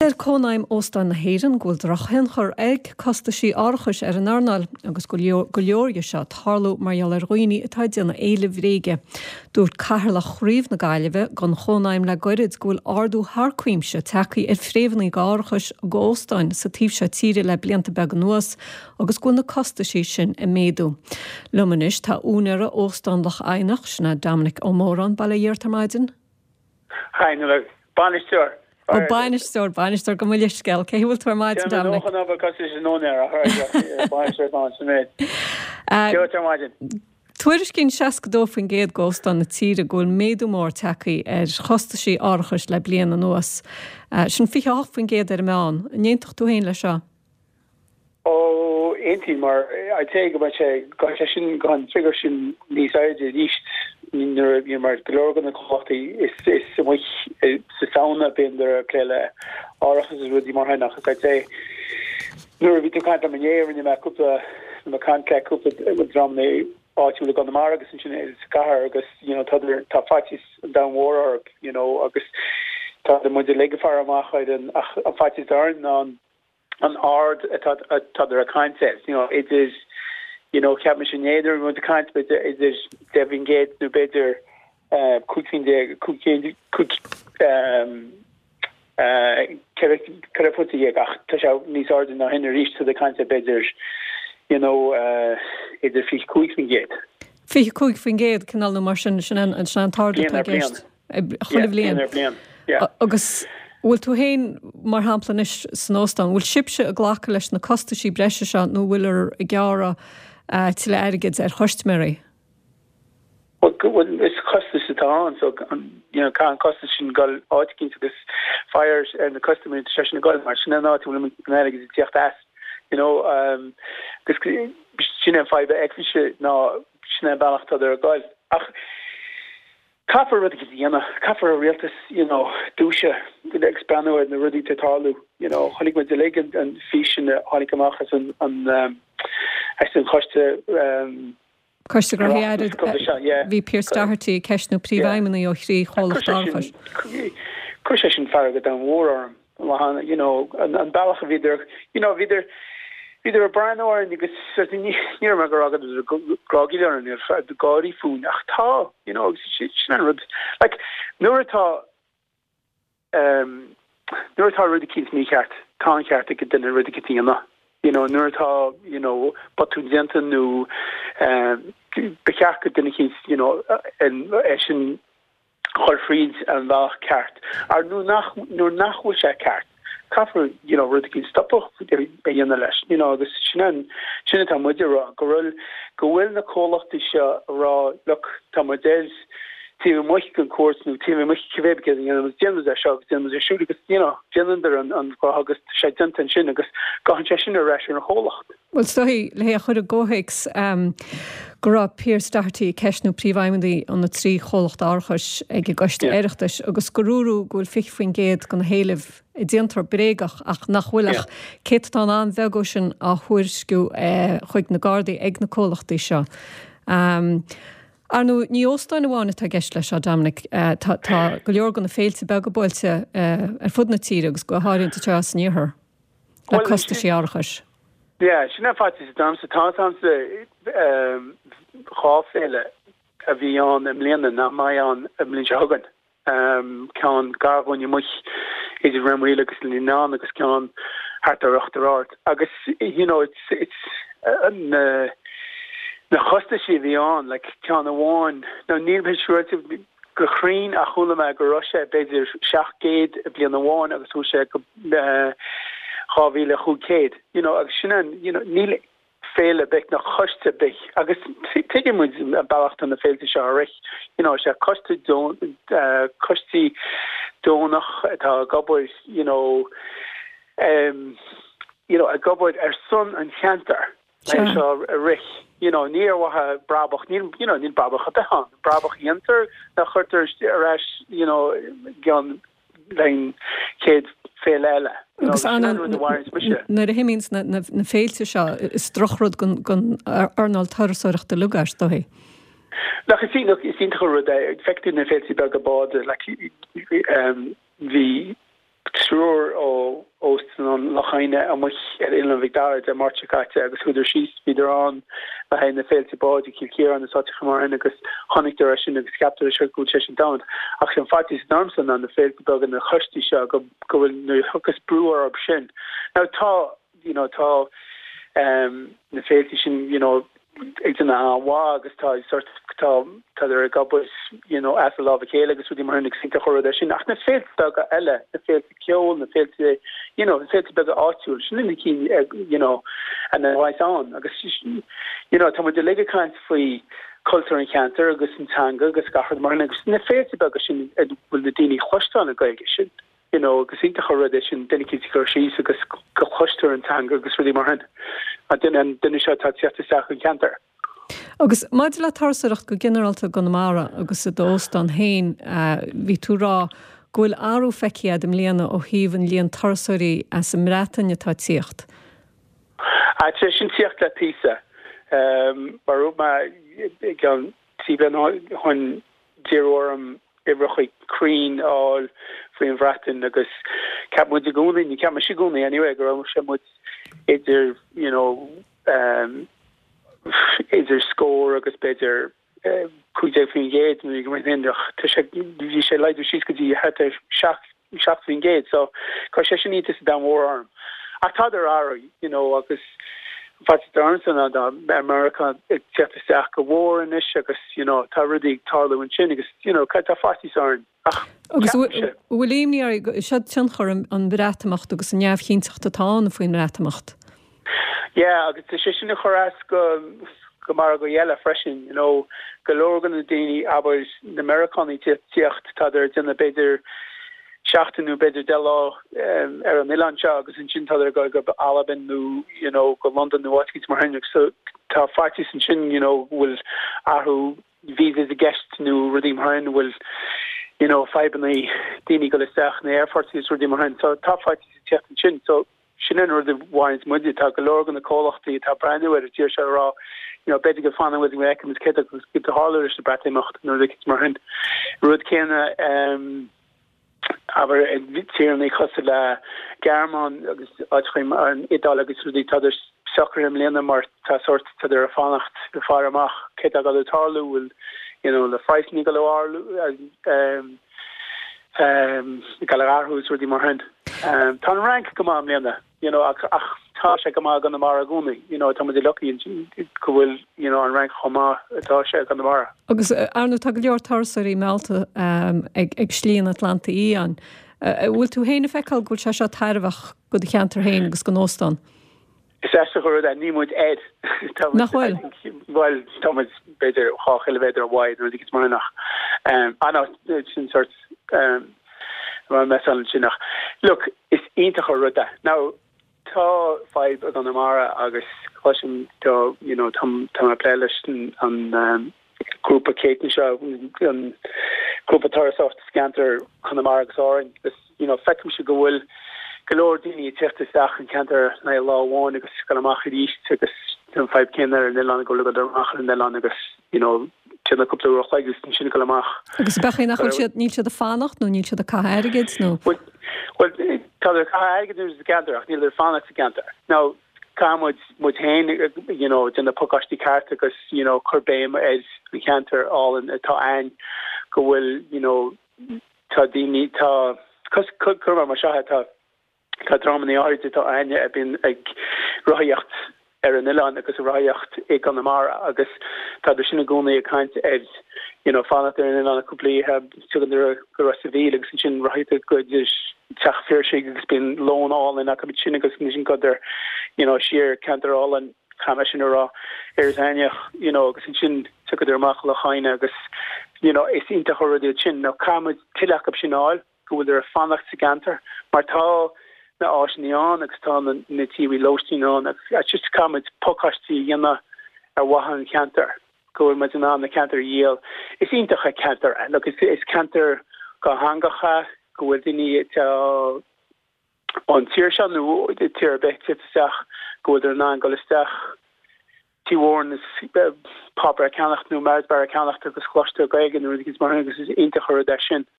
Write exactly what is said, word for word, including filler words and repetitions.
Cair cónaim óstáin na héireann gúil drachan chur ag costa sí árchas ar an arnal agus go leoria seo tharlú marall ar roioine atá déanna éile bhréige. Dúirt cathair le chríomh na gaiileh gan chónaim le goirid gúil ardú thcuimse tacaí ar fréomhanna árchas go óstáin sa tíobh se tíre le blianta beag nuas agus gúil na costa sí sin i méadú. Lumanis tá únara óstáin lech ainach sna Dominic O'Moran bailla dhéirtarmaidin. Hi, no, banisteoir. O banisteoir, banisteoir go mhuiile sceil, cé bhfuil tú maid Dominic. Yeah, no, no, because it's no there. Banisteoir on Smith. Dhéirtarmaidin. Tuairis cinn seaca dófin géad góstan na tíre gúil méadú mór tacaí ar chosta sí árchas le bliana nuas. Sin fiche áfin géad ar meán, néintach tú héin le seo? Oh, einti mar I take about a question gone trigger sin these ideas east in the you mar glorgan the coffee is is so much the sound up in the clear orachas is really more nach I say nur vi to kind of manier in the couple the can couple with drum the article on the margus and is car agus you know other top fights down war or you know agus the mo leg far mach and a fight is darn on an ard at other concepts. You know, it is, you know, cap machine either with the concept, but it is Devin Gate, no better, uh, cooking the cooking, cook, um, uh, Karafuti, Tasha, these are not in reach to the concept, but there's, you know, uh, it's a fish cooking gate. Fish cooking gate, canal no martian, Shannon and Shannon Target, I guess. Yeah, August. Bhfuil tú héin mar hampla san óstáin, bhfuil sibse a ghlacha leis na costa sí breise seo nó bhfuil ar i gceara til airgid ar chostmeri? Well, it's costa sitán, so you know, can costa sin gal áitikin to this fires and the customer session of gal mar sin ná tú lim airgid tíocht as, you know, um this sin five extra ná sin bailach to their gal. Kaffer rudi kiana, kaffer realtus, you know, dusha, the expano and the rudi tetalu, you know, honig with the leg and, and fish and the honig amachas and and um, I still costa um. Costa grahiad, yeah. Vi Pierce Doherty, Keshnu Privaimana yochri cholach darchas. Kushashin farga down war arm, lahana, you know, and and balach vider, you know, vider. Either a brand or and you could certainly near Magaraga there's a groggy there and the gaudy food ach you know like Nurata um Nurata really keeps me cat con cat to get dinner ready katina you know Nurata you know but to gentle new um bekaka dinner keeps you know and Eshin Holfrieds and Val cart are no nach no nach wish a cart Kaffer, you know, Rudikin Stopper, you know, the Shinan, Shinata Mudira, Goril, Goil Nicola, the Shah, Raw, Look, Tamadez, T V Mohican course, new T V Mohikive, because, you know, Jens are shot, Jens are shooting, because, you know, Jelander and and August Shadent and Shin, because Gahan a ration a whole lot. Well, so he, Leah Gohix, um, Gra Pierce Doherty, Keshnu Privaimandi on the three Holocht Archas, Eggy Gost Erchtish, August Gururu, Gul Fichfing Gate, Gon Halev, Ediantor Bregach, Ach Nachwillach, Kate Tonan, Vegoshan, a Hursku, Huig Nagardi, Egg Nacolachtisha. Um, Arno, ní óstáin bháinna tá gceist leis seo Dominic, tá go leor gona féilte beag go bailte ar fud na tíre agus go háiríonnta te as níorthar le costa sí árchas. Yeah, sinna fáilte sa dám sa tá an sa cháféile a bhí an am léana na mai an am lín segan ceann garhhain muich idir réimríle agus líná agus ceann hart ar achtarát agus you know it's it's an uh, na chosta sí bhí an like ceann amháin nó níl bhí siúirte go chrín a chula me go Russia beidir seach géad a blian amháin agus thu sé go cháhíle chucéad you know agus sinan you know níl féile beh na chosta beh agus tuige mu a bailachta na féilte seo rich you know sé costa dó costí dónach atá gobaid you know um you know a gobaid ar son an cheantar seo a rich you know near waha brabach near you know near brabach at the hand brabach enter the chutter rash you know gan line kid féile agus anna na a himins na na féilte seo is trochrod gon gon Arnold Tarsorach de lugas do he Nach is nog is ingerud effect in the féilte bag bad like um the sure or an lachaine a mu er in Victor de Marchikate agus huidir sis viidir an a ha na félte body kilkeer an sa mar agus hannig der sin agus captar go down ach sem fatis Darmson an de félte bag an chusti se go go nu hukas brewer op sin now tá you know tá um na félte sin you know it's an wa agus tá sort tá tá er a gobus you know as a love chéile agus udi mar sin a chor sin ach na félte bag elle na félte kiol na félte you know the félte bag áúil sin in ki you know and then why on agus you know tá de lega kaint foi culture and cancer agus in tanga agus gahard mar agus na félte bag sin bul de dini chostan a gaige sin you know agus inte chor sin denikiti go si agus go choster an tanga agus udi mar hen a den an den se tá tiach an cancer. Agus maid le tarsaach go generalta Gonamara agus a dóst an hain ví tú rá gofuil áú feici am léana ó híhann líon tarsaí as sem rátainne tá tíocht. A sin tíocht le písa mar gan si chun déorm iwrechuig crean á faoin bhreatain agus cap mu gúnaí ní ceap si gúnaí anyway go se mu idir you know um idir scór agus beidir chuide fin géad nu go hindrach tu vi sé leidir si go dí het seach fin géad so chu sé sin ní dan war arm a tá er a you know agus Pat Darnson an America teach go war in is agus you know tá rudig tarlo an sin agus you know ka fati arn agus Williamní se tin chom an bereachtacht agus an neamh chéintach tá faoin bereachtacht. Yeah, agus sé sin choras go go mar go yella freshin, you know, galorgan a dini aber na Americani tiocht tá er dinna beidir seachtainú beidir delá um, ar an Milancha agus in sin tá er go go Alabin nu, you know, go London nu Watkins mar henrik so tá fartis in sin, you know, will ahu visas a guest nu rudim hain will you know, fibanna dini go leach na airfortis rudim hain so tá fartis tiocht in sin so Shin or the wines muddy tak a lorgan the callachty ta brand new at tier raw you know bed go fan with me kid get the holler is the brat macht no the kids mar hand rud kenna um aber here ne khosla garman agus atchim an idol agus rudi taders soccer im lena mar ta sort to der fanacht the farmach kid got the tarlu will you know the five nigolo um um galar who's rudi mar hand um tan rank come on lena you know ach tá sé go gan na mar gúna you know tá de lucky go bhfuil you know an rank chomá atá sé gan na mar agus arna tá go leor tarsaí melta ag ag slíon Atlanta í an bhfuil tú héanana feicáil gúil se se tairmhach go d cheantar héin agus go nóstan is e chu a ní muid ed nachhfuil bhil tá beidir cháchaile beidir bháid nó gus mar nach um an sin sort um me sin nach look is ionintach ruda now tá five an amara agus question to you know tam tam playlist an um group of Kate and show an group of Tarasoft scanter an amara orange this you know fekum should go will galore dini techt stach and canter na law one agus kana machir east agus tam five ken there and then go look at the machir and then agus you know a couple of legs in sin goach agus bechin nach siad ní de fannacht nó ní de cairgid nó well tá cairgid is gantarach ní er fannacht gantar now kam mu hain you know in the pokasti cart agus you know corbéim is we canter all in tá ein go will you know tá dini tá cos curva mar sha tá tá dramani áid tá ein e bin ag roiacht er an Ilan agus a raiocht ag an amara agus tá de sinna gúna a kaint ed you know fan er in an a couple have tugan der go civil agus sin right good is tach fair she has been loan all in a com sin agus sin got there you know sheer canter all and commissioner ra erzania you know agus sin tugan der mach la chaine agus you know is inte horror chin now kam tilak op sinal go der fanach ganter mar tá na áisníán agus tá na tíí lotíán a just kam pokastí dhéna ar wahan canter go me an an na canter yeel is intacha canter look is is canter go hangacha go dini an tíirse nu de tíbeach go er ná goisteach tíhn is papa cannacht nu mebar cannacht agus chloiste gaigen gus mar agus is intacha sin